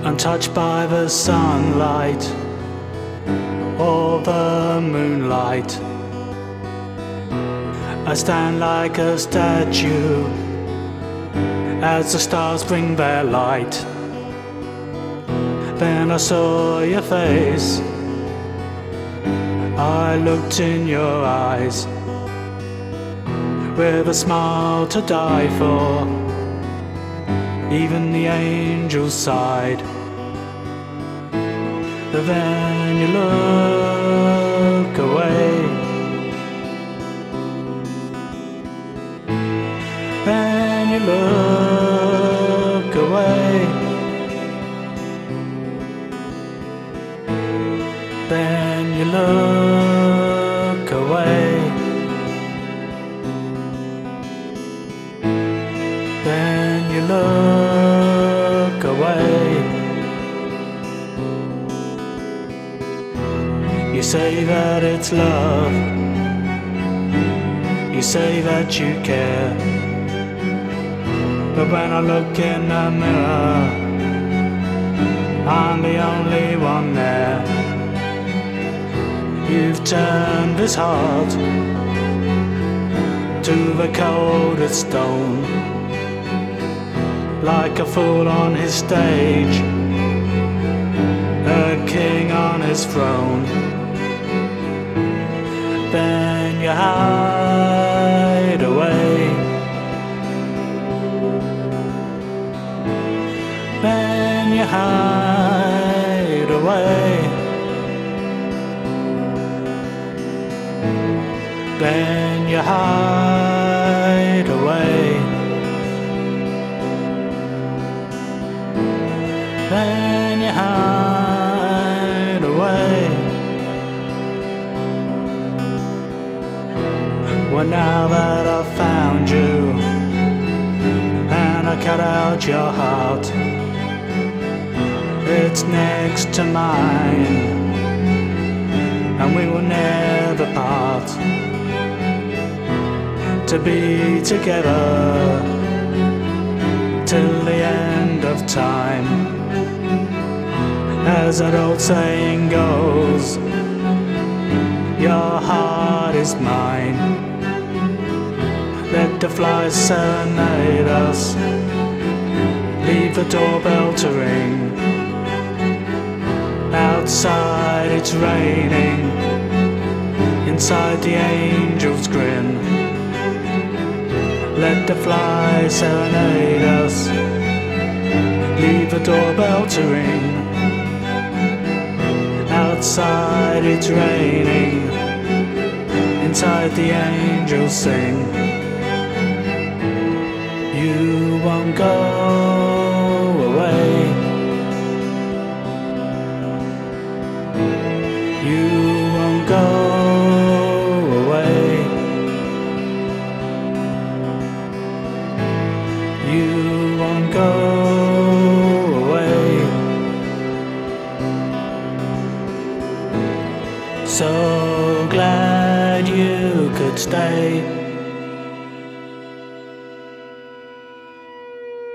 untouched by the sunlight or the moonlight. I stand like a statue as the stars bring their light. Then I saw your face, I looked in your eyes with a smile to die for. Even the angels sighed. But then you look away. Then you look away. Then you look away. Then you look away. You say that it's love, you say that you care, but when I look in the mirror, I'm the only one there. You've turned this heart to the coldest stone, like a fool on his stage, a king on his throne. Then you hide away. Then you hide away. Then you hide away. Then you hide away. Well, now that I've found you and I cut out your heart, it's next to mine, and we will never part. To be together till the end of time. As that old saying goes, your heart is mine. Let the flies serenade us, leave the doorbell to ring. Outside it's raining, inside the angels grin. Let the flies serenade us, leave the doorbell to ring. Outside it's raining, inside the angels sing. You won't go away. You won't go away. You won't go away. So glad you could stay.